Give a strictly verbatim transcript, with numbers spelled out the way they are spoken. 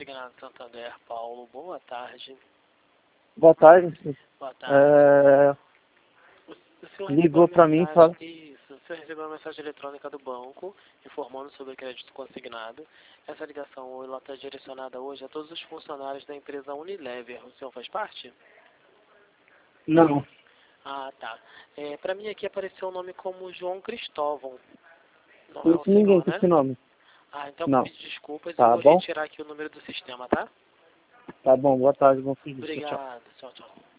Consignado Santander, Paulo, boa tarde. Boa tarde. Boa tarde. É... O, o senhor Ligou para mim e mensagem, falou... Isso, o senhor recebeu uma mensagem eletrônica do banco informando sobre o crédito consignado. Essa ligação ela está direcionada hoje a todos os funcionários da empresa Unilever. O senhor faz parte? Não. Ah, tá. É, para mim aqui apareceu o nome como João Cristóvão. Não é o Conheço ninguém senhor, com né? esse nome. Ah, então vou Não. pedir desculpas e Tá vou bom? retirar aqui o número do sistema, tá? Tá bom. Boa tarde. Bom serviço. Tchau. Obrigado. Tchau, tchau.